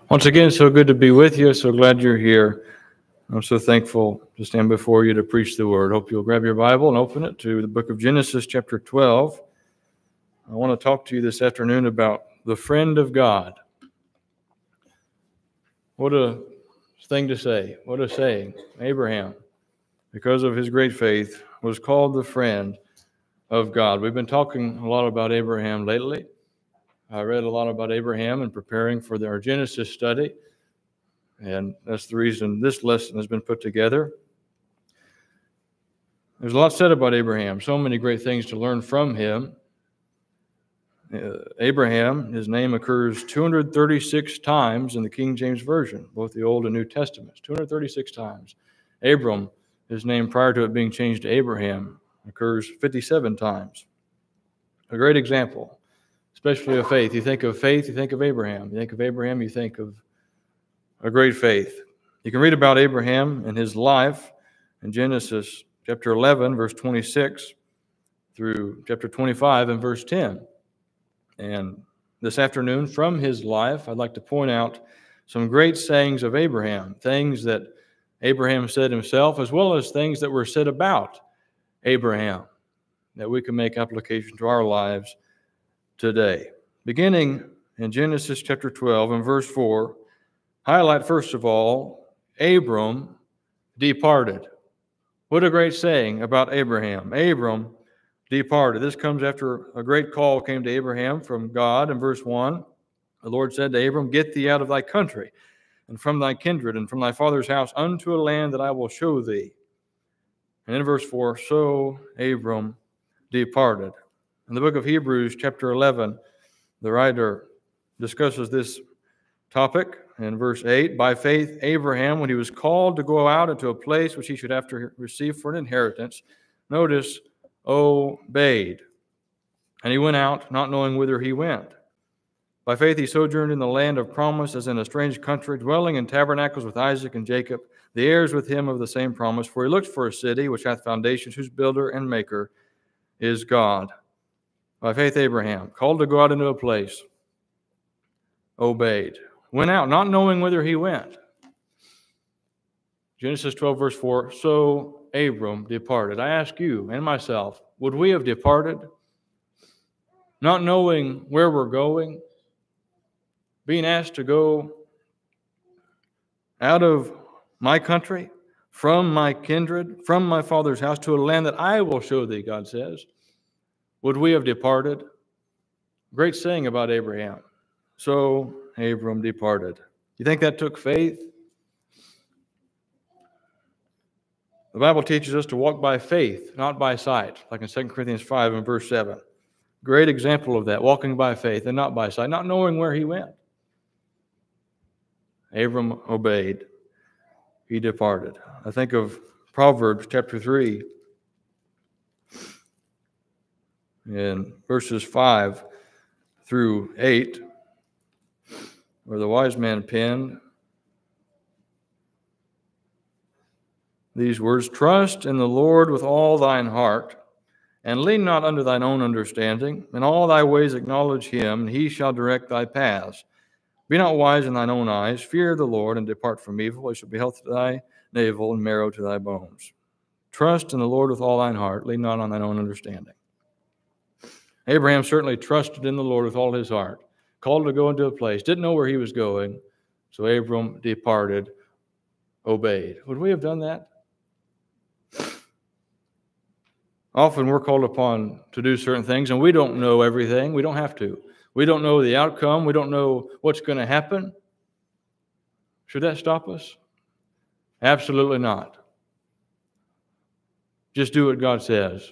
Once again, so good to be with you. So glad you're here. I'm so thankful to stand before you to preach the word. Hope you'll grab your Bible and open it to the book of Genesis, chapter 12. I want to talk to you this afternoon about the friend of God. What a thing to say. What a saying. Abraham, because of his great faith, was called the friend of God. We've been talking a lot about Abraham lately. I read a lot about Abraham in preparing for our Genesis study. And that's the reason this lesson has been put together. There's a lot said about Abraham, so many great things to learn from him. Abraham, his name occurs 236 times in the King James Version, both the Old and New Testaments, 236 times. Abram, his name prior to it being changed to Abraham, occurs 57 times. A great example, especially of faith. You think of faith, you think of Abraham. You think of Abraham, you think of a great faith. You can read about Abraham and his life in Genesis chapter 11, verse 26 through chapter 25 and verse 10. And this afternoon, from his life, I'd like to point out some great sayings of Abraham, things that Abraham said himself, as well as things that were said about Abraham, that we can make application to our lives today. Beginning in Genesis chapter 12 and verse 4, highlight, first of all, Abram departed. What a great saying about Abraham. Abram departed. This comes after a great call came to Abraham from God in verse 1. The Lord said to Abram, "Get thee out of thy country, and from thy kindred, and from thy father's house, unto a land that I will show thee." And in verse 4, so Abram departed. In the book of Hebrews, chapter 11, the writer discusses this topic. In verse 8, by faith Abraham, when he was called to go out into a place which he should after receive for an inheritance, notice, obeyed. And he went out, not knowing whither he went. By faith he sojourned in the land of promise, as in a strange country, dwelling in tabernacles with Isaac and Jacob, the heirs with him of the same promise. For he looked for a city which hath foundations, whose builder and maker is God. By faith Abraham, called to go out into a place, obeyed. Went out, not knowing whither he went. Genesis 12, verse 4, so Abram departed. I ask you and myself, would we have departed? Not knowing where we're going, being asked to go out of my country, from my kindred, from my father's house, to a land that I will show thee, God says. Would we have departed? Great saying about Abraham. So Abram departed. You think that took faith? The Bible teaches us to walk by faith, not by sight, like in 2 Corinthians 5 and verse 7. Great example of that, walking by faith and not by sight, not knowing where he went. Abram obeyed. He departed. I think of Proverbs chapter 3 in verses 5 through 8. Where the wise man penned these words, trust in the Lord with all thine heart, and lean not unto thine own understanding. In all thy ways acknowledge him, and he shall direct thy paths. Be not wise in thine own eyes. Fear the Lord, and depart from evil. It shall be health to thy navel, and marrow to thy bones. Trust in the Lord with all thine heart. Lean not on thine own understanding. Abraham certainly trusted in the Lord with all his heart. Called to go into a place, didn't know where he was going, so Abram departed, obeyed. Would we have done that? Often we're called upon to do certain things, and we don't know everything. We don't have to. We don't know the outcome. We don't know what's going to happen. Should that stop us? Absolutely not. Just do what God says.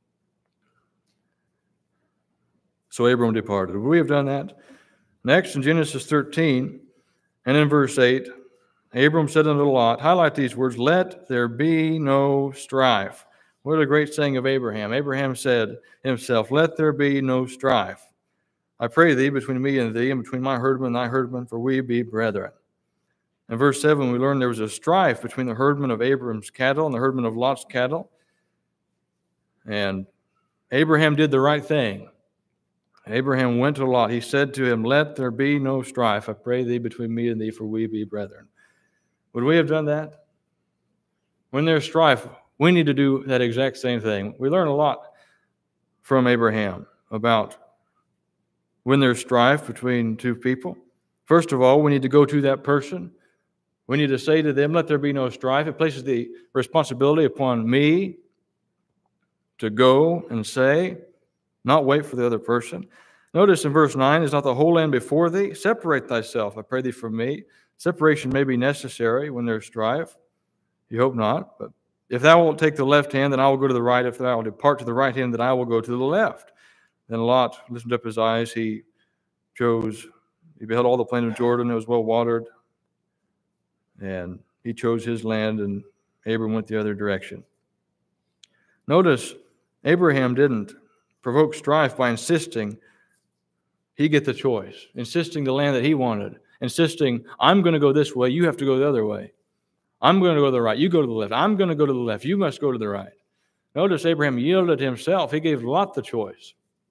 So Abram departed. Would we have done that? Next, in Genesis 13, and in verse 8, Abram said unto Lot, highlight these words, let there be no strife. What a great saying of Abraham. Abraham said himself, let there be no strife. I pray thee between me and thee, and between my herdmen and thy herdmen, for we be brethren. In verse 7, we learn there was a strife between the herdmen of Abram's cattle and the herdmen of Lot's cattle. And Abraham did the right thing. Abraham went to Lot. He said to him, "Let there be no strife, I pray thee, between me and thee, for we be brethren." Would we have done that? When there's strife, we need to do that exact same thing. We learn a lot from Abraham about when there's strife between two people. First of all, we need to go to that person. We need to say to them, "Let there be no strife." It places the responsibility upon me to go and say, not wait for the other person. Notice in verse 9, "Is not the whole land before thee? Separate thyself, I pray thee, from me." Separation may be necessary when there's strife. You hope not. But if thou wilt take the left hand, then I will go to the right. If thou wilt depart to the right hand, then I will go to the left. Then Lot lifted up his eyes. He beheld all the plain of Jordan. It was well watered. And he chose his land, and Abram went the other direction. Notice, Abraham didn't provoke strife by insisting he get the choice, insisting the land that he wanted, insisting, "I'm going to go this way, you have to go the other way. I'm going to go to the right, you go to the left. I'm going to go to the left, you must go to the right." Notice Abraham yielded himself. He gave Lot the choice.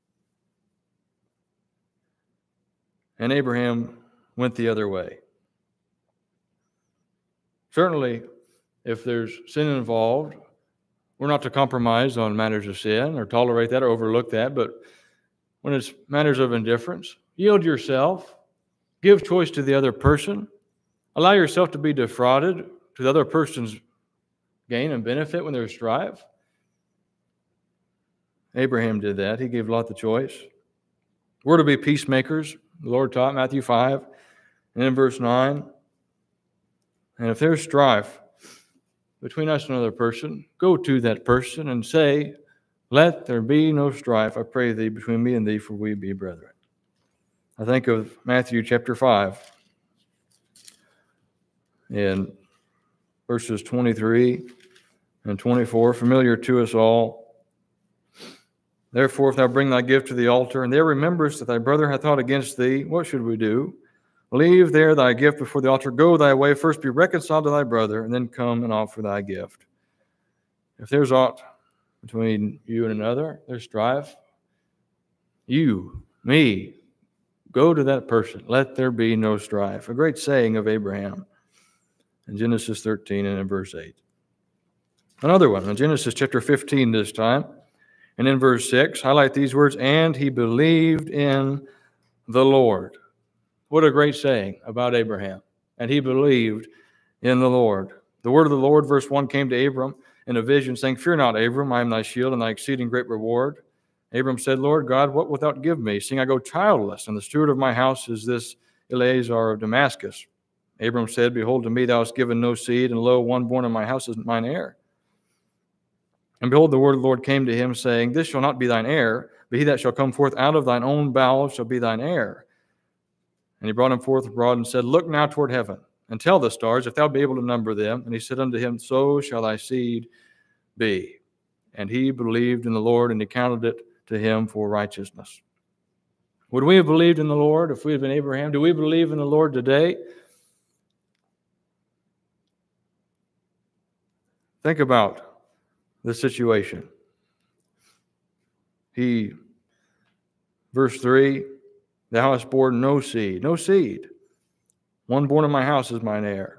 And Abraham went the other way. Certainly, if there's sin involved, we're not to compromise on matters of sin or tolerate that or overlook that, but when it's matters of indifference, yield yourself, give choice to the other person, allow yourself to be defrauded to the other person's gain and benefit when there's strife. Abraham did that. He gave Lot the choice. We're to be peacemakers, the Lord taught, Matthew 5, and in verse 9. And if there's strife between us and another person, go to that person and say, "Let there be no strife, I pray thee, between me and thee, for we be brethren." I think of Matthew chapter 5 in verses 23 and 24, familiar to us all. "Therefore, if thou bring thy gift to the altar, and there rememberest that thy brother hath aught against thee, what should we do? Leave there thy gift before the altar, go thy way, first be reconciled to thy brother, and then come and offer thy gift." If there's aught between you and another, there's strife, you, me, go to that person. Let there be no strife. A great saying of Abraham in Genesis 13 and in verse 8. Another one in Genesis chapter 15 this time, and in verse 6, highlight these words, "And he believed in the Lord." What a great saying about Abraham. And he believed in the Lord. The word of the Lord, verse 1, came to Abram in a vision, saying, "Fear not, Abram, I am thy shield and thy exceeding great reward." Abram said, "Lord God, what wilt thou give me, seeing I go childless, and the steward of my house is this Eleazar of Damascus?" Abram said, "Behold, to me thou hast given no seed, and lo, one born in my house is mine heir." And behold, the word of the Lord came to him, saying, "This shall not be thine heir, but he that shall come forth out of thine own bowels shall be thine heir." And he brought him forth abroad and said, "Look now toward heaven, and tell the stars, if thou be able to number them." And he said unto him, "So shall thy seed be." And he believed in the Lord, and he counted it to him for righteousness. Would we have believed in the Lord if we had been Abraham? Do we believe in the Lord today? Think about the situation. Verse 3, "Thou hast borne no seed." No seed. "One born in my house is mine heir."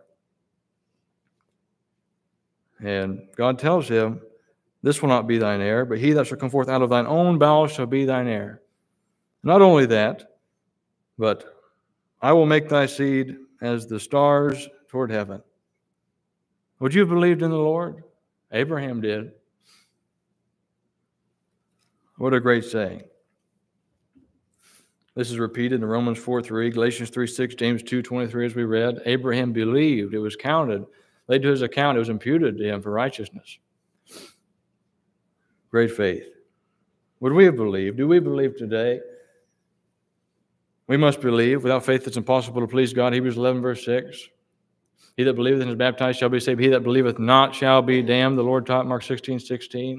And God tells him, "This will not be thine heir, but he that shall come forth out of thine own bowels shall be thine heir." Not only that, but "I will make thy seed as the stars toward heaven." Would you have believed in the Lord? Abraham did. What a great saying. This is repeated in Romans 4:3, Galatians 3:6, James 2:23, as we read. Abraham believed. It was counted, laid to his account. It was imputed to him for righteousness. Great faith. Would we have believed? Do we believe today? We must believe. Without faith, it's impossible to please God. Hebrews 11, verse 6. "He that believeth and is baptized shall be saved. He that believeth not shall be damned." The Lord taught, Mark 16:16.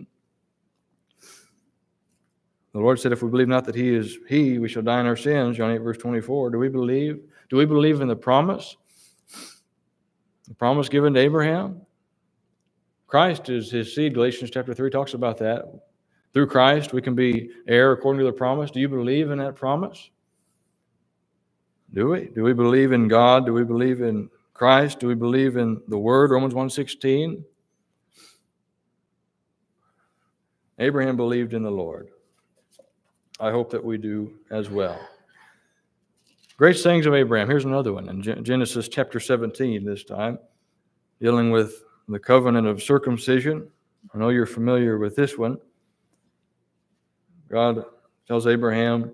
The Lord said, "If we believe not that he is he, we shall die in our sins." John 8, verse 24. Do we believe? Do we believe in the promise? The promise given to Abraham? Christ is his seed. Galatians chapter 3 talks about that. Through Christ, we can be heir according to the promise. Do you believe in that promise? Do we? Do we believe in God? Do we believe in Christ? Do we believe in the Word, Romans 1:16? Abraham believed in the Lord. I hope that we do as well. Great sayings of Abraham. Here's another one in Genesis chapter 17 this time, dealing with the covenant of circumcision. I know you're familiar with this one. God tells Abraham,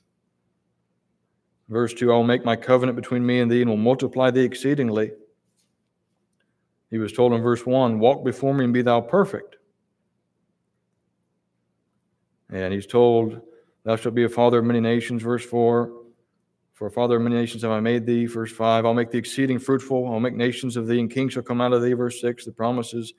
verse 2, I will make my covenant between me and thee and will multiply thee exceedingly. He was told in verse 1, walk before me and be thou perfect. And he's told, thou shalt be a father of many nations, verse 4. For a father of many nations have I made thee, verse 5. I'll make thee exceeding fruitful. I'll make nations of thee, and kings shall come out of thee, verse 6. The promises,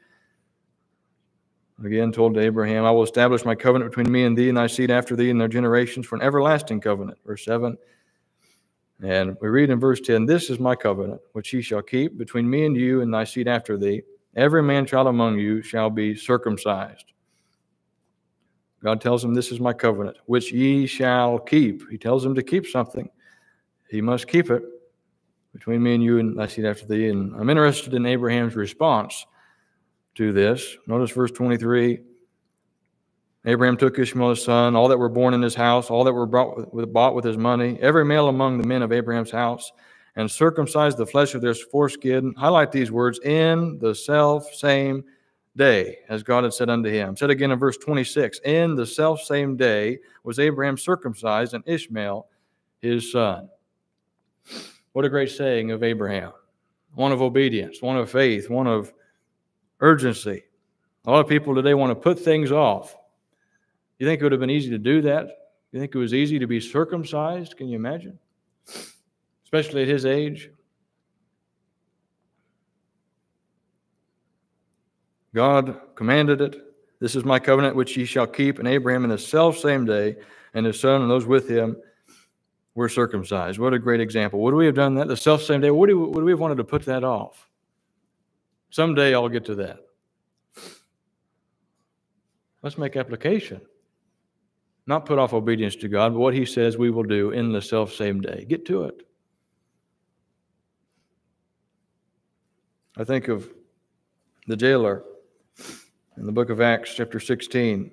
again told to Abraham, I will establish my covenant between me and thee and thy seed after thee and their generations for an everlasting covenant, verse 7. And we read in verse 10, this is my covenant, which ye shall keep between me and you and thy seed after thee. Every man-child among you shall be circumcised. God tells him, this is my covenant, which ye shall keep. He tells him to keep something. He must keep it between me and you and thy seed after thee. And I'm interested in Abraham's response to this. Notice verse 23. Abraham took Ishmael his son, all that were born in his house, all that were bought with his money, every male among the men of Abraham's house, and circumcised the flesh of their foreskin. Highlight these words, in the self-same day, as God had said unto him. Said again in verse 26, in the self-same day was Abraham circumcised and Ishmael his son. What a great saying of Abraham. One of obedience, one of faith, one of urgency. A lot of people today want to put things off. You think it would have been easy to do that? You think it was easy to be circumcised? Can you imagine? Especially at his age. God commanded it. This is my covenant which ye shall keep. And Abraham in the self-same day, and his son and those with him were circumcised. What a great example. Would we have done that the self-same day? Would we have wanted to put that off? Someday I'll get to that. Let's make application. Not put off obedience to God, but what he says we will do in the self-same day. Get to it. I think of the jailer in the book of Acts, chapter 16.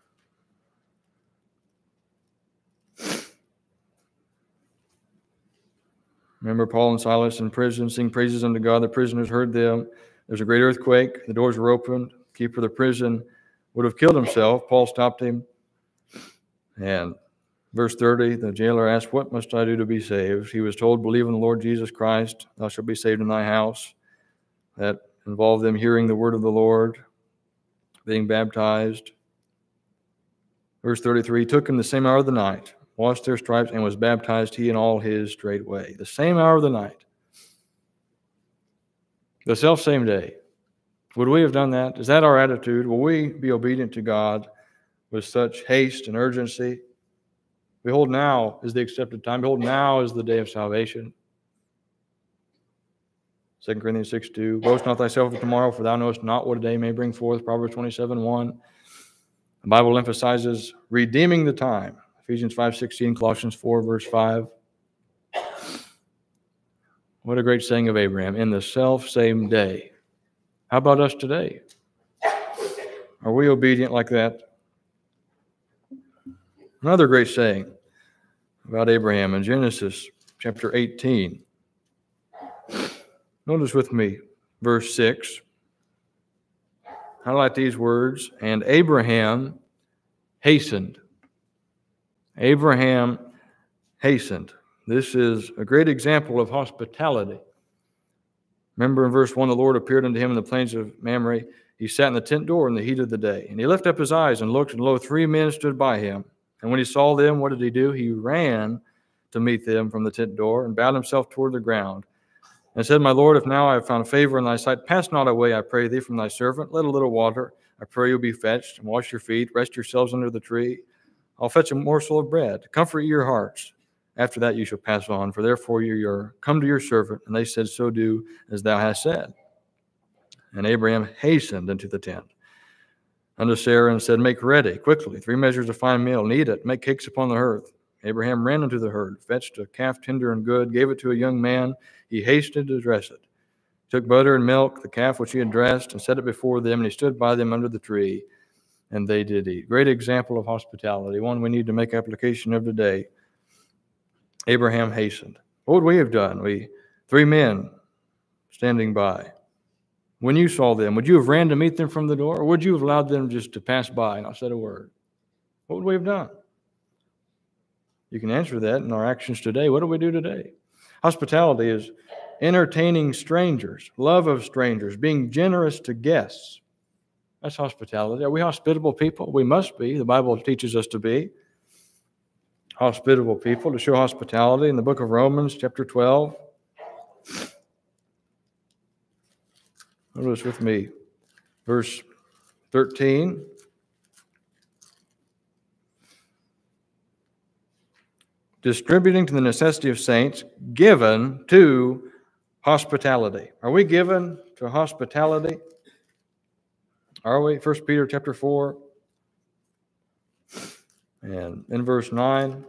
Remember Paul and Silas in prison, sing praises unto God. The prisoners heard them. There's a great earthquake. The doors were opened. The keeper of the prison would have killed himself. Paul stopped him. And verse 30, the jailer asked, what must I do to be saved? He was told, believe in the Lord Jesus Christ. Thou shalt be saved in thy house. That involved them hearing the word of the Lord, being baptized. Verse 33, took him the same hour of the night, washed their stripes, and was baptized, he and all his straightway. The same hour of the night. The self-same day. Would we have done that? Is that our attitude? Will we be obedient to God with such haste and urgency? Behold, now is the accepted time. Behold, now is the day of salvation. 2 Corinthians 6:2. Boast not thyself of tomorrow, for thou knowest not what a day may bring forth. Proverbs 27:1. The Bible emphasizes redeeming the time. Ephesians 5:16, Colossians 4, verse 5. What a great saying of Abraham. In the self-same day. How about us today? Are we obedient like that? Another great saying about Abraham in Genesis chapter 18. Notice with me verse 6. Highlight these words. And Abraham hastened. Abraham hastened. This is a great example of hospitality. Remember in verse 1, the Lord appeared unto him in the plains of Mamre. He sat in the tent door in the heat of the day. And he lifted up his eyes and looked, and lo, 3 men stood by him. And when he saw them, what did he do? He ran to meet them from the tent door and bowed himself toward the ground and said, my Lord, if now I have found favor in thy sight, pass not away, I pray thee, from thy servant. Let a little water, I pray you, be fetched, and wash your feet, rest yourselves under the tree. I'll fetch a morsel of bread. Comfort your hearts. After that you shall pass on, for therefore you are come to your servant. And they said, so do as thou hast said. And Abraham hastened into the tent. unto Sarah and said, Make ready quickly 3 measures of fine meal, knead it, make cakes upon the hearth. Abraham ran unto the herd, fetched a calf tender and good, gave it to a young man. He hastened to dress it. Took butter and milk, the calf which he had dressed, and set it before them, and he stood by them under the tree, and they did eat. Great example of hospitality, one we need to make application of today. Abraham hastened. What would we have done? 3 men standing by. When you saw them, would you have ran to meet them from the door, or would you have allowed them just to pass by and not said a word? What would we have done? You can answer that in our actions today. What do we do today? Hospitality is entertaining strangers, love of strangers, being generous to guests. That's hospitality. Are we hospitable people? We must be. The Bible teaches us to be hospitable people, to show hospitality. In the book of Romans, chapter 12, notice with me, verse 13. Distributing to the necessity of saints, given to hospitality. Are we given to hospitality? Are we? 1 Peter chapter 4 and in verse 9.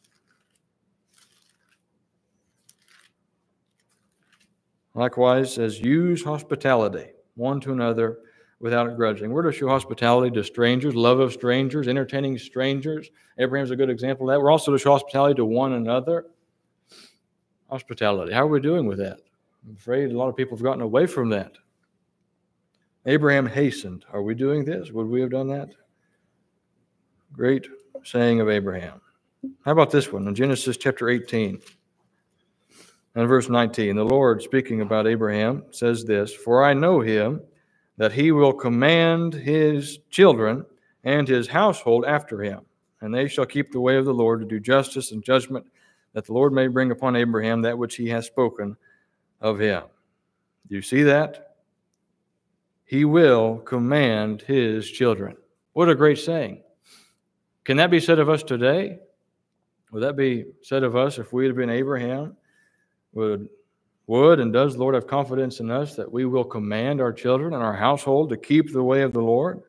Likewise says, use hospitality one to another without grudging. We're to show hospitality to strangers, love of strangers, entertaining strangers. Abraham's a good example of that. We're also to show hospitality to one another. Hospitality. How are we doing with that? I'm afraid a lot of people have gotten away from that. Abraham hastened. Are we doing this? Would we have done that? Great saying of Abraham. How about this one in Genesis chapter 18 and verse 19? The Lord, speaking about Abraham, says this, For I know him, that he will command his children and his household after him, and they shall keep the way of the Lord to do justice and judgment, that the Lord may bring upon Abraham that which he has spoken of him. Do you see that? He will command his children. What a great saying. Can that be said of us today? Would that be said of us if we had been Abraham? Would and does the Lord have confidence in us that we will command our children and our household to keep the way of the Lord?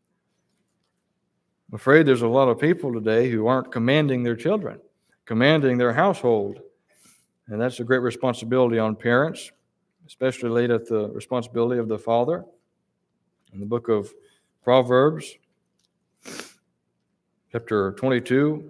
I'm afraid there's a lot of people today who aren't commanding their children, commanding their household. And that's a great responsibility on parents, especially laid at the responsibility of the father. In the book of Proverbs, chapter 22,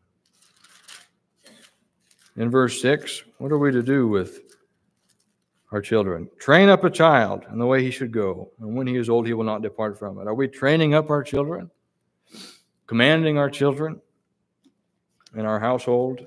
in verse 6, what are we to do with our children? Train up a child in the way he should go, and when he is old, he will not depart from it. Are we training up our children? Commanding our children in our household?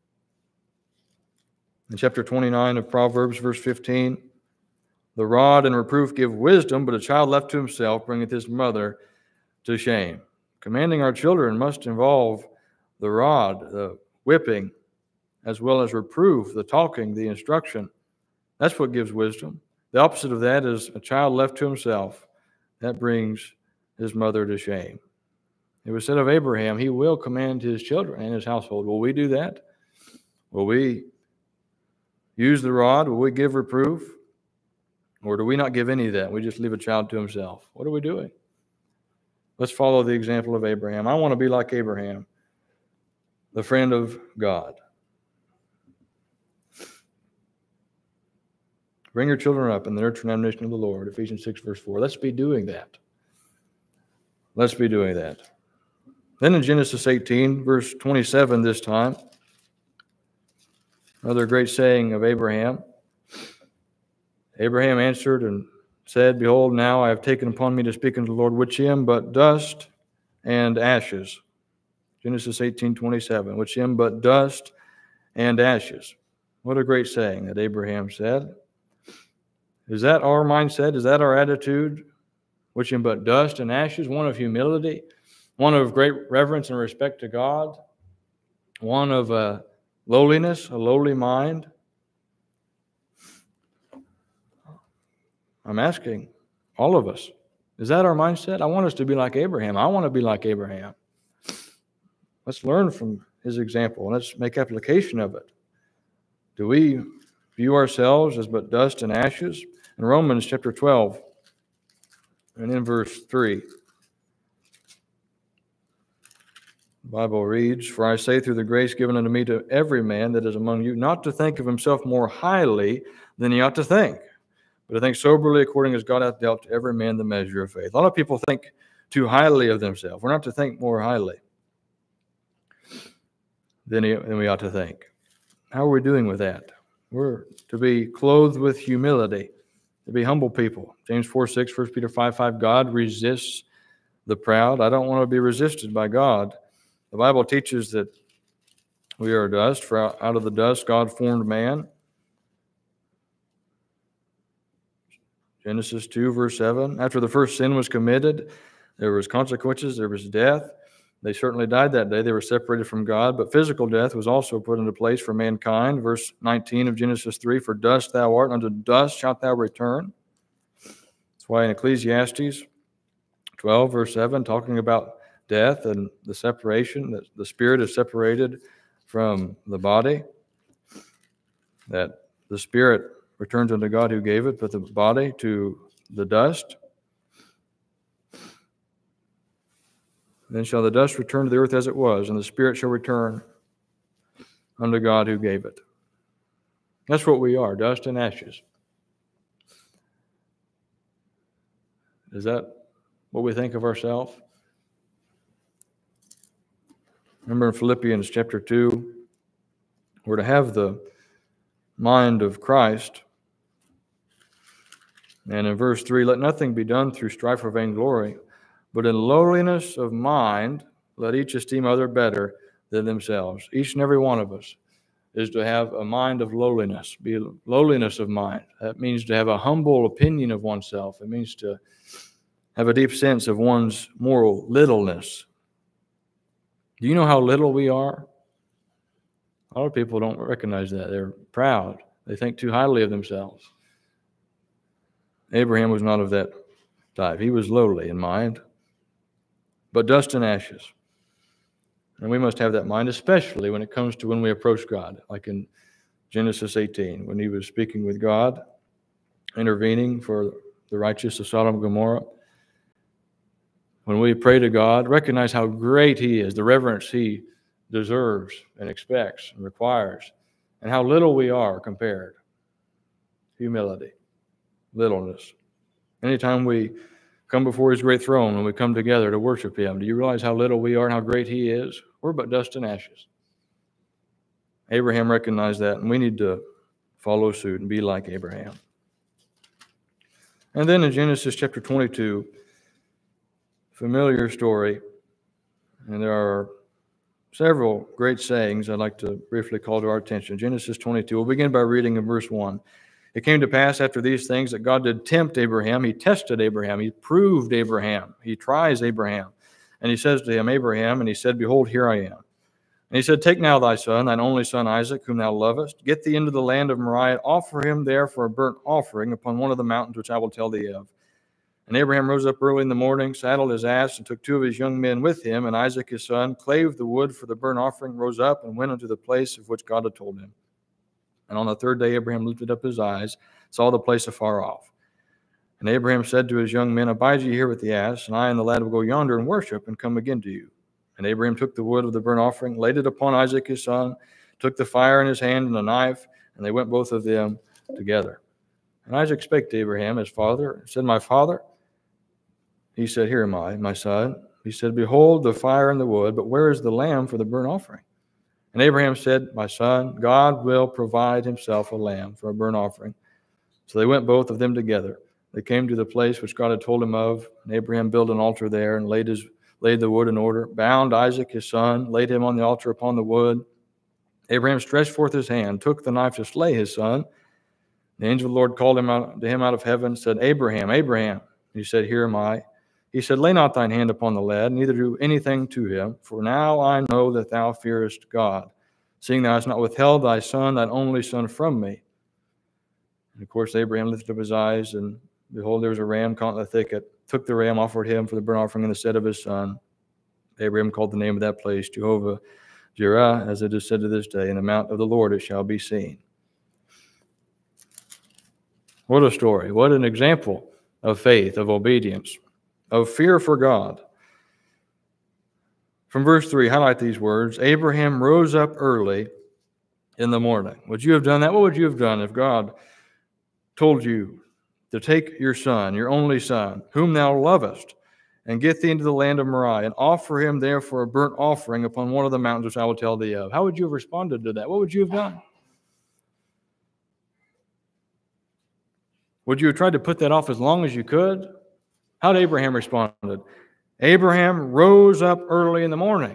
In chapter 29 of Proverbs, verse 15, the rod and reproof give wisdom, but a child left to himself bringeth his mother to shame. Commanding our children must involve the rod, the whipping, as well as reproof, the talking, the instruction. That's what gives wisdom. The opposite of that is a child left to himself. That brings his mother to shame. It was said of Abraham, he will command his children and his household. Will we do that? Will we use the rod? Will we give reproof? Or do we not give any of that? We just leave a child to himself. What are we doing? Let's follow the example of Abraham. I want to be like Abraham, the friend of God. Bring your children up in the nurture and admonition of the Lord, Ephesians 6, verse 4. Let's be doing that. Let's be doing that. Then in Genesis 18, verse 27 this time, another great saying of Abraham. Abraham answered and said, Behold, now I have taken upon me to speak unto the Lord, which him but dust and ashes. Genesis 18:27, which him but dust and ashes. What a great saying that Abraham said. Is that our mindset? Is that our attitude? Which him but dust and ashes, one of humility, one of great reverence and respect to God, one of lowliness, a lowly mind. I'm asking all of us, is that our mindset? I want us to be like Abraham. I want to be like Abraham. Let's learn from his example. Let's make application of it. Do we view ourselves as but dust and ashes? In Romans chapter 12, and in verse 3, The Bible reads, "For I say through the grace given unto me to every man that is among you, not to think of himself more highly than he ought to think, but to think soberly according as God hath dealt to every man the measure of faith." A lot of people think too highly of themselves. We're not to think more highly than we ought to think. How are we doing with that? We're to be clothed with humility, to be humble people. James 4:6, 1 Peter 5:5, God resists the proud. I don't want to be resisted by God. The Bible teaches that we are dust, for out of the dust God formed man. Genesis 2, verse 7. After the first sin was committed, there was consequences, there was death. They certainly died that day. They were separated from God, but physical death was also put into place for mankind. Verse 19 of Genesis 3, "For dust thou art, unto dust shalt thou return." That's why in Ecclesiastes 12, verse 7, talking about death and the separation, that the spirit is separated from the body, that the spirit returns unto God who gave it, but the body to the dust. Then shall the dust return to the earth as it was, and the spirit shall return unto God who gave it. That's what we are, dust and ashes. Is that what we think of ourselves? Remember in Philippians chapter 2, we're to have the mind of Christ. And in verse 3, "Let nothing be done through strife or vainglory, but in lowliness of mind, let each esteem other better than themselves." Each and every one of us is to have a mind of lowliness, be lowliness of mind. That means to have a humble opinion of oneself. It means to have a deep sense of one's moral littleness. Do you know how little we are? A lot of people don't recognize that. They're proud. They think too highly of themselves. Abraham was not of that type. He was lowly in mind, but dust and ashes. And we must have that mind, especially when it comes to when we approach God, like in Genesis 18, when he was speaking with God, intervening for the righteous of Sodom and Gomorrah. When we pray to God, recognize how great he is, the reverence he deserves and expects and requires, and how little we are compared. Humility, littleness. Anytime we come before his great throne and we come together to worship him, do you realize how little we are and how great he is? We're but dust and ashes. Abraham recognized that, and we need to follow suit and be like Abraham. And then in Genesis chapter 22, familiar story, and there are several great sayings I'd like to briefly call to our attention. Genesis 22, we'll begin by reading in verse 1. "It came to pass after these things that God did tempt Abraham." He tested Abraham. He proved Abraham. He tries Abraham. And he says to him, "Abraham," and he said, "Behold, here I am." And he said, "Take now thy son, thine only son Isaac, whom thou lovest, get thee into the land of Moriah, offer him there for a burnt offering upon one of the mountains which I will tell thee of." And Abraham rose up early in the morning, saddled his ass, and took two of his young men with him, and Isaac his son, clave the wood for the burnt offering, rose up, and went unto the place of which God had told him. And on the third day Abraham lifted up his eyes, saw the place afar off. And Abraham said to his young men, "Abide ye here with the ass, and I and the lad will go yonder and worship, and come again to you." And Abraham took the wood of the burnt offering, laid it upon Isaac his son, took the fire in his hand and a knife, and they went both of them together. And Isaac spake to Abraham his father, and said, "My father?" He said, "Here am I, my son." He said, "Behold the fire and the wood, but where is the lamb for the burnt offering?" And Abraham said, "My son, God will provide himself a lamb for a burnt offering." So they went both of them together. They came to the place which God had told him of, and Abraham built an altar there and laid the wood in order, bound Isaac his son, laid him on the altar upon the wood. Abraham stretched forth his hand, took the knife to slay his son. The angel of the Lord called to him out of heaven, said, "Abraham, Abraham." He said, "Here am I." He said, "Lay not thine hand upon the lad, neither do anything to him, for now I know that thou fearest God, seeing thou hast not withheld thy son, thine only son, from me." And of course, Abraham lifted up his eyes, and behold, there was a ram caught in the thicket, took the ram, offered him for the burnt offering in the stead of his son. Abraham called the name of that place Jehovah Jireh, as it is said to this day, "In the mount of the Lord it shall be seen." What a story. What an example of faith, of obedience, of fear for God. From verse 3, highlight these words. Abraham rose up early in the morning. Would you have done that? What would you have done if God told you to take your son, your only son, whom thou lovest, and get thee into the land of Moriah, and offer him there for a burnt offering upon one of the mountains which I will tell thee of? How would you have responded to that? What would you have done? Would you have tried to put that off as long as you could? How did Abraham respond? Abraham rose up early in the morning.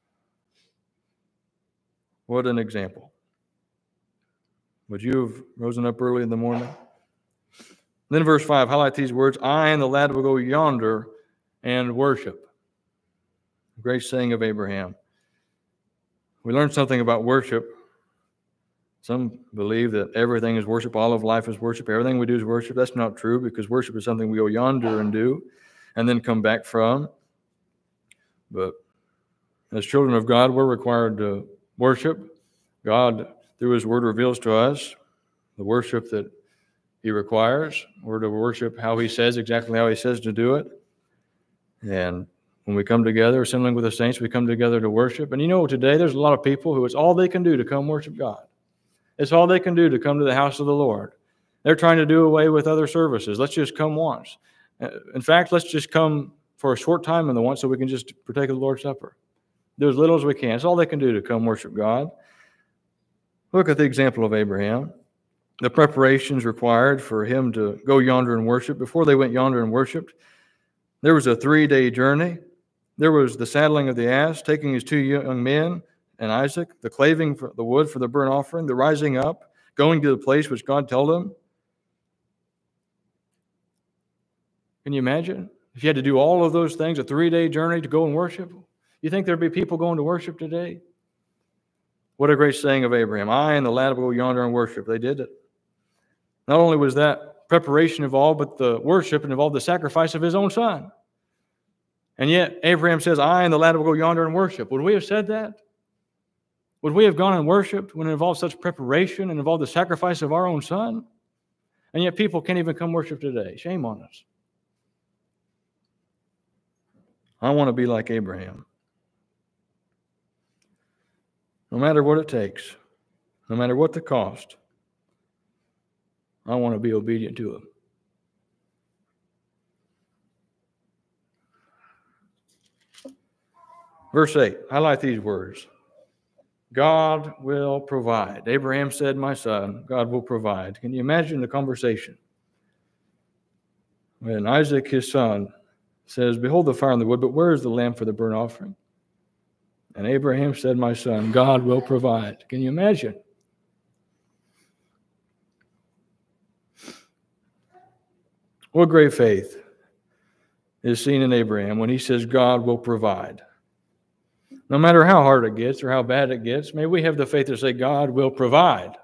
What an example. Would you have risen up early in the morning? Then verse 5, highlight these words. I and the lad will go yonder and worship. Great saying of Abraham. We learned something about worship. Some believe that everything is worship, all of life is worship, everything we do is worship. That's not true, because worship is something we go yonder and do and then come back from. But as children of God, we're required to worship. God, through His Word, reveals to us the worship that He requires. We're to worship how He says, exactly how He says to do it. And when we come together, assembling with the saints, we come together to worship. And you know, today there's a lot of people who it's all they can do to come worship God. It's all they can do to come to the house of the Lord. They're trying to do away with other services. Let's just come once. In fact, let's just come for a short time in the once so we can just partake of the Lord's Supper. Do as little as we can. It's all they can do to come worship God. Look at the example of Abraham. The preparations required for him to go yonder and worship. Before they went yonder and worshiped, there was a 3-day journey. There was the saddling of the ass, taking his 2 young men and Isaac, the claving for the wood for the burnt offering, the rising up, going to the place which God told him. Can you imagine? If you had to do all of those things, a 3-day journey to go and worship, you think there'd be people going to worship today? What a great saying of Abraham. I and the lad will go yonder and worship. They did it. Not only was that preparation involved, but the worship involved the sacrifice of his own son. And yet, Abraham says, I and the lad will go yonder and worship. Would we have said that? Would we have gone and worshiped when it involved such preparation and involved the sacrifice of our own son? And yet people can't even come worship today. Shame on us. I want to be like Abraham. No matter what it takes, no matter what the cost, I want to be obedient to him. Verse 8, highlight these words. God will provide. Abraham said, my son, God will provide. Can you imagine the conversation? When Isaac, his son, says, behold the fire and the wood, but where is the lamb for the burnt offering? And Abraham said, my son, God will provide. Can you imagine? What great faith is seen in Abraham when he says, God will provide. No matter how hard it gets or how bad it gets, may we have the faith to say, God will provide.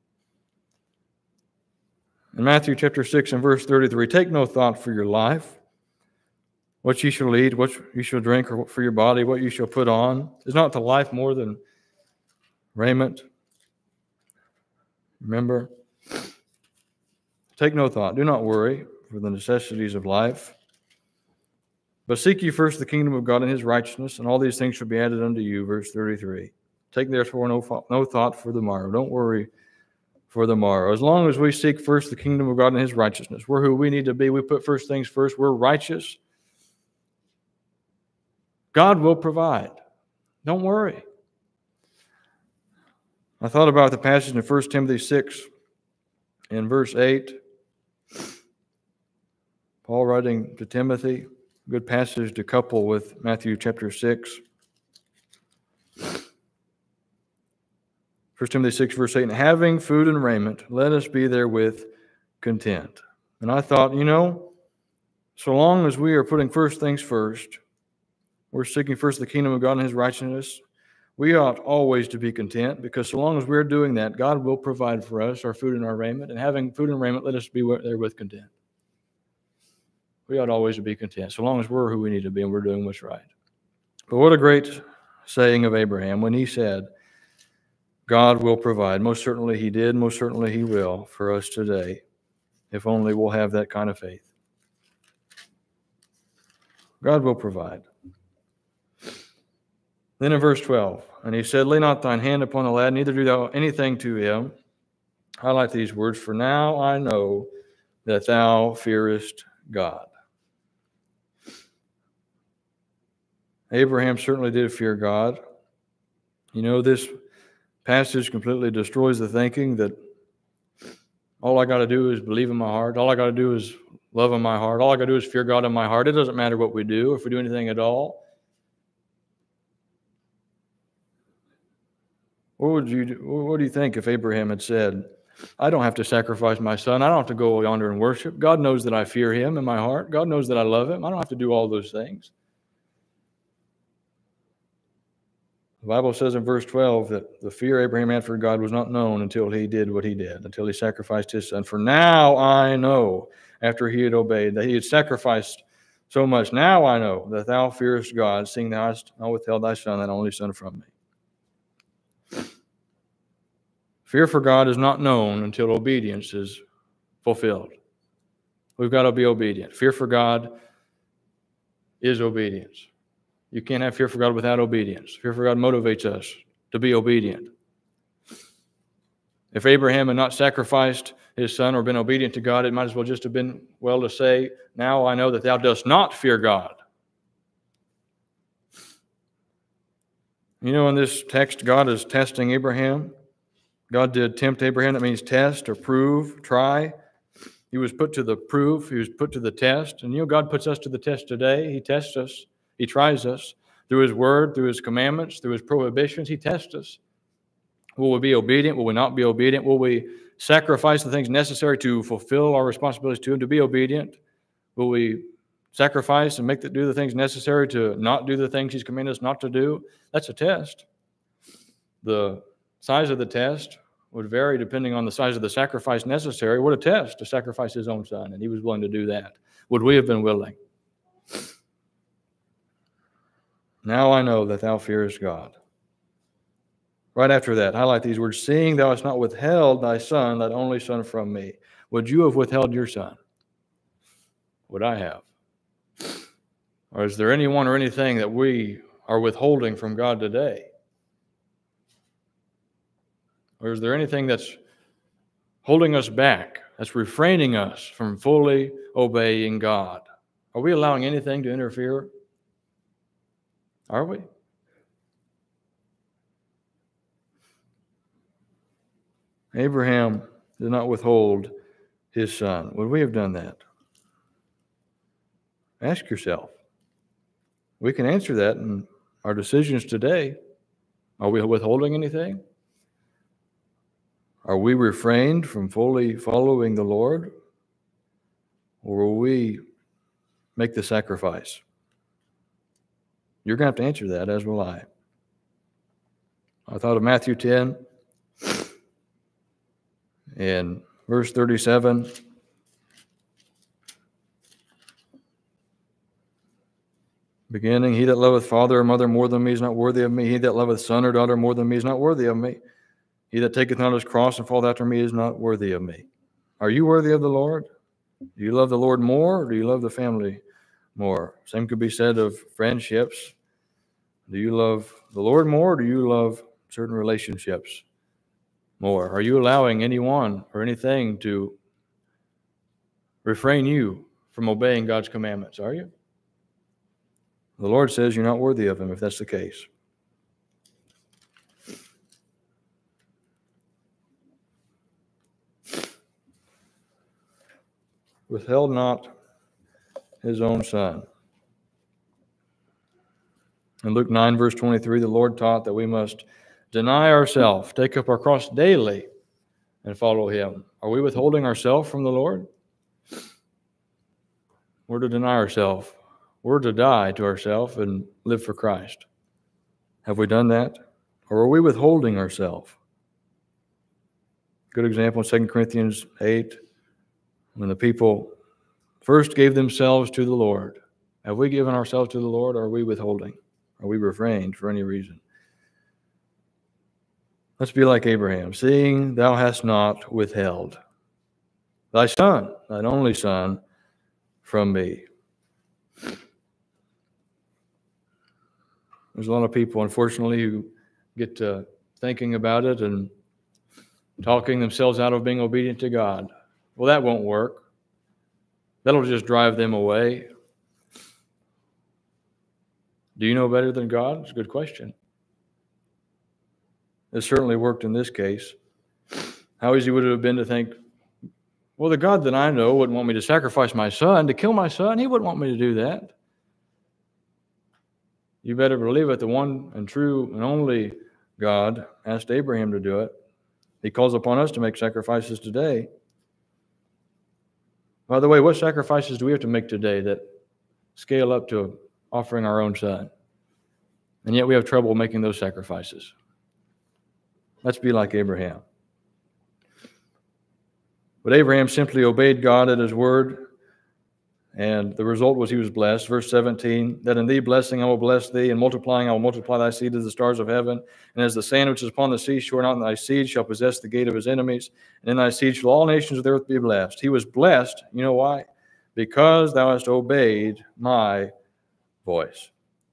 In Matthew chapter 6 and verse 33, take no thought for your life, what you shall eat, what you shall drink, or for your body, what you shall put on. Is not the life more than raiment? Remember, take no thought. Do not worry for the necessities of life. But seek ye first the kingdom of God and his righteousness, and all these things shall be added unto you. Verse 33. Take therefore no thought for the morrow. Don't worry for the morrow. As long as we seek first the kingdom of God and his righteousness, we're who we need to be. We put first things first. We're righteous. God will provide. Don't worry. I thought about the passage in 1 Timothy 6 in verse 8. Paul writing to Timothy. Good passage to couple with Matthew chapter 6. 1 Timothy 6, verse 8, and having food and raiment, let us be therewith content. And I thought, so long as we are putting first things first, we're seeking first the kingdom of God and his righteousness, we ought always to be content, because so long as we're doing that, God will provide for us our food and our raiment. And having food and raiment, let us be therewith content. We ought always to be content, so long as we're who we need to be and we're doing what's right. But what a great saying of Abraham when he said, God will provide. Most certainly he did, most certainly he will for us today, if only we'll have that kind of faith. God will provide. Then in verse 12, and he said, lay not thine hand upon the lad, neither do thou anything to him. Highlight these words, for now I know that thou fearest God. Abraham certainly did fear God. You know, this passage completely destroys the thinking that all I got to do is believe in my heart. All I got to do is love in my heart. All I got to do is fear God in my heart. It doesn't matter what we do, if we do anything at all. What do you think if Abraham had said, I don't have to sacrifice my son. I don't have to go yonder and worship. God knows that I fear him in my heart. God knows that I love him. I don't have to do all those things. The Bible says in verse 12 that the fear Abraham had for God was not known until he did what he did, until he sacrificed his son. For now I know, after he had obeyed, that he had sacrificed so much. Now I know that thou fearest God, seeing thou hast not withheld thy son, thine only son, from me. Fear for God is not known until obedience is fulfilled. We've got to be obedient. Fear for God is obedience. You can't have fear for God without obedience. Fear for God motivates us to be obedient. If Abraham had not sacrificed his son or been obedient to God, it might as well just have been well to say, now I know that thou dost not fear God. You know, in this text, God is testing Abraham. God did tempt Abraham. That means test or prove, try. He was put to the proof. He was put to the test. And you know, God puts us to the test today. He tests us. He tries us through his word, through his commandments, through his prohibitions. He tests us. Will we be obedient? Will we not be obedient? Will we sacrifice the things necessary to fulfill our responsibilities to him, to be obedient? Will we sacrifice and do the things necessary to not do the things he's commanded us not to do? That's a test. The size of the test would vary depending on the size of the sacrifice necessary. What a test to sacrifice his own son, and he was willing to do that. Would we have been willing? Now I know that thou fearest God. Right after that, highlight these words, seeing thou hast not withheld thy son, thine only son, from me. Would you have withheld your son? Would I have? Or is there anyone or anything that we are withholding from God today? Or is there anything that's holding us back, that's refraining us from fully obeying God? Are we allowing anything to interfere? Are we? Abraham did not withhold his son. Would we have done that? Ask yourself. We can answer that in our decisions today. Are we withholding anything? Are we refrained from fully following the Lord? Or will we make the sacrifice? You're going to have to answer that, as will I. I thought of Matthew 10 and verse 37. Beginning, he that loveth father or mother more than me is not worthy of me. He that loveth son or daughter more than me is not worthy of me. He that taketh not his cross and falleth after me is not worthy of me. Are you worthy of the Lord? Do you love the Lord more, or do you love the family more? Same could be said of friendships. Do you love the Lord more, or do you love certain relationships more? Are you allowing anyone or anything to refrain you from obeying God's commandments? Are you? The Lord says you're not worthy of him if that's the case. Withheld not his own son. In Luke 9, verse 23, the Lord taught that we must deny ourselves, take up our cross daily, and follow him. Are we withholding ourselves from the Lord? We're to deny ourselves. We're to die to ourselves and live for Christ. Have we done that? Or are we withholding ourselves? Good example in 2 Corinthians 8, when the people first gave themselves to the Lord. Have we given ourselves to the Lord, or are we withholding? Are we refrained for any reason? Let's be like Abraham, seeing thou hast not withheld thy son, thine only son, from me. There's a lot of people, unfortunately, who get to thinking about it and talking themselves out of being obedient to God. Well, that won't work. That'll just drive them away. Do you know better than God? It's a good question. It certainly worked in this case. How easy would it have been to think, well, the God that I know wouldn't want me to sacrifice my son, to kill my son. He wouldn't want me to do that. You better believe it. The one and true and only God asked Abraham to do it. He calls upon us to make sacrifices today. By the way, what sacrifices do we have to make today that scale up to offering our own son? And yet we have trouble making those sacrifices. Let's be like Abraham. But Abraham simply obeyed God at his word, and the result was he was blessed. Verse 17, that in thee blessing I will bless thee, and multiplying I will multiply thy seed as the stars of heaven, and as the sand which is upon the seashore, not in thy seed shall possess the gate of his enemies, and in thy seed shall all nations of the earth be blessed. He was blessed, you know why? Because thou hast obeyed my voice.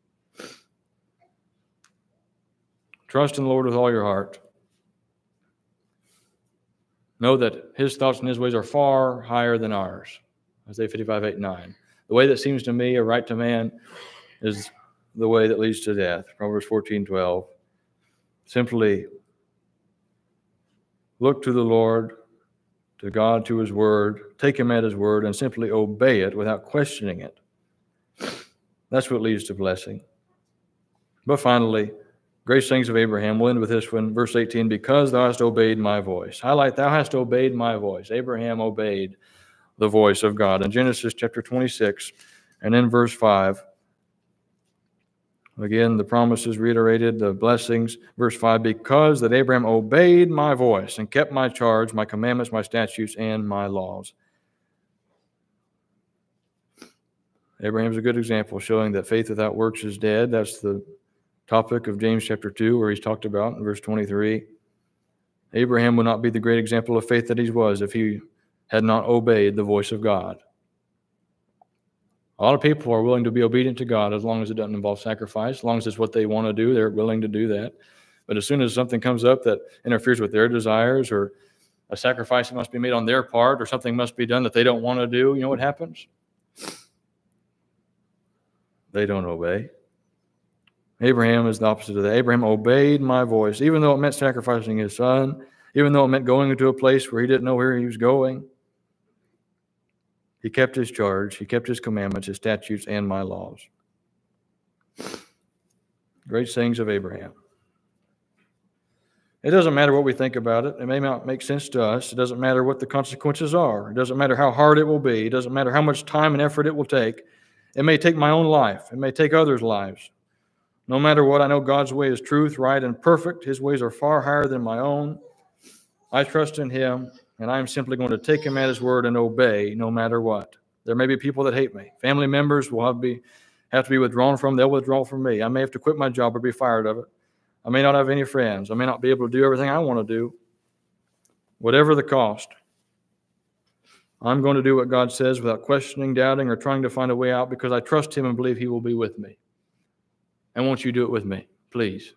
Trust in the Lord with all your heart. Know that his thoughts and his ways are far higher than ours. Isaiah 55:8-9. The way that seems to me a right to man is the way that leads to death. Proverbs 14:12. Simply look to the Lord, to God, to his word, take him at his word, and simply obey it without questioning it. That's what leads to blessing. But finally, great things of Abraham. We'll end with this one, verse 18, because thou hast obeyed my voice. Highlight, thou hast obeyed my voice. Abraham obeyed the voice of God. In Genesis chapter 26, and in verse 5, again, the promises reiterated, the blessings. Verse 5, because that Abraham obeyed my voice and kept my charge, my commandments, my statutes, and my laws. Abraham's a good example showing that faith without works is dead. That's the topic of James chapter 2, where he's talked about in verse 23. Abraham would not be the great example of faith that he was if he had not obeyed the voice of God. A lot of people are willing to be obedient to God as long as it doesn't involve sacrifice, as long as it's what they want to do, they're willing to do that. But as soon as something comes up that interferes with their desires, or a sacrifice that must be made on their part, or something must be done that they don't want to do, you know what happens? They don't obey. Abraham is the opposite of that. Abraham obeyed my voice, even though it meant sacrificing his son, even though it meant going into a place where he didn't know where he was going. He kept his charge, he kept his commandments, his statutes, and my laws. Great sayings of Abraham. It doesn't matter what we think about it. It may not make sense to us. It doesn't matter what the consequences are. It doesn't matter how hard it will be. It doesn't matter how much time and effort it will take. It may take my own life. It may take others' lives. No matter what, I know God's way is truth, right, and perfect. His ways are far higher than my own. I trust in him, and I'm simply going to take him at his word and obey no matter what. There may be people that hate me. Family members will have to be withdrawn from. They'll withdraw from me. I may have to quit my job or be fired of it. I may not have any friends. I may not be able to do everything I want to do. Whatever the cost, I'm going to do what God says without questioning, doubting, or trying to find a way out, because I trust him and believe he will be with me. And won't you do it with me, please?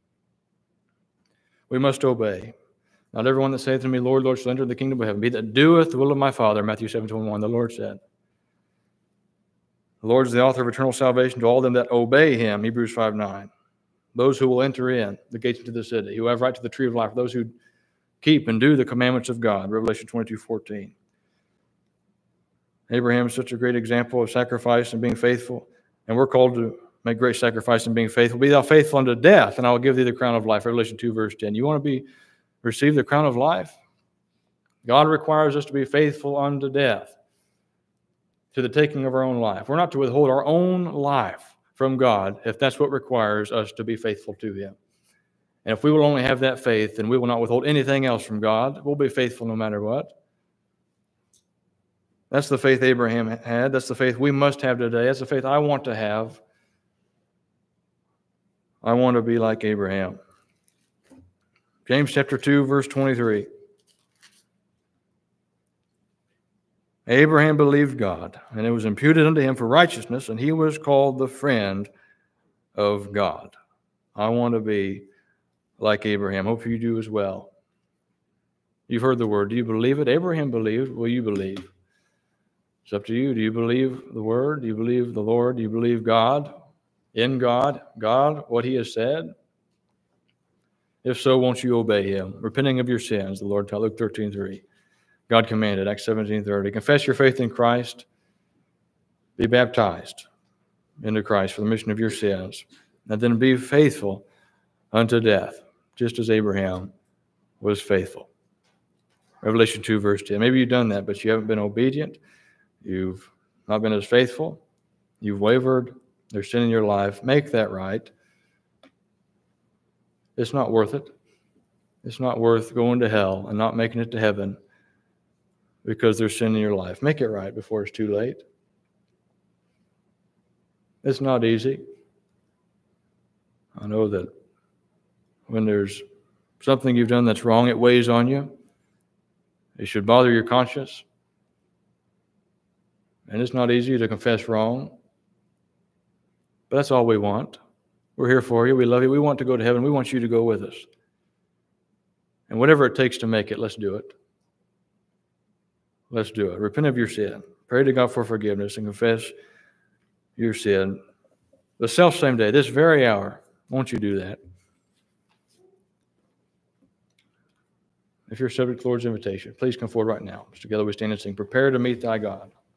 We must obey. Not everyone that saith to me, Lord, Lord, shall enter the kingdom of heaven. Be that doeth the will of my Father, Matthew 7:21, the Lord said. The Lord is the author of eternal salvation to all them that obey him, Hebrews 5:9. Those who will enter in the gates into the city, who have right to the tree of life, those who keep and do the commandments of God, Revelation 22:14. Abraham is such a great example of sacrifice and being faithful, and we're called to make great sacrifice and being faithful. Be thou faithful unto death, and I will give thee the crown of life. Revelation 2, verse 10. You want to receive the crown of life? God requires us to be faithful unto death, to the taking of our own life. We're not to withhold our own life from God if that's what requires us to be faithful to him. And if we will only have that faith, then we will not withhold anything else from God. We'll be faithful no matter what. That's the faith Abraham had. That's the faith we must have today. That's the faith I want to have. I want to be like Abraham. James chapter 2, verse 23. Abraham believed God, and it was imputed unto him for righteousness, and he was called the friend of God. I want to be like Abraham. Hope you do as well. You've heard the word. Do you believe it? Abraham believed. Will you believe? It's up to you. Do you believe the word? Do you believe the Lord? Do you believe God? In God? God, what he has said? If so, won't you obey him? Repenting of your sins, the Lord taught, Luke 13:3. God commanded, Acts 17:30. Confess your faith in Christ. Be baptized into Christ for the remission of your sins. And then be faithful unto death, just as Abraham was faithful. Revelation 2, verse 10. Maybe you've done that, but you haven't been obedient. You've not been as faithful. You've wavered. There's sin in your life. Make that right. It's not worth it. It's not worth going to hell and not making it to heaven because there's sin in your life. Make it right before it's too late. It's not easy. I know that when there's something you've done that's wrong, it weighs on you. It should bother your conscience. And it's not easy to confess wrong. But that's all we want. We're here for you. We love you. We want to go to heaven. We want you to go with us. And whatever it takes to make it, let's do it. Let's do it. Repent of your sin. Pray to God for forgiveness and confess your sin. The self-same day, this very hour, won't you do that? If you're subject to the Lord's invitation, please come forward right now. Together we stand and sing, Prepare to Meet Thy God.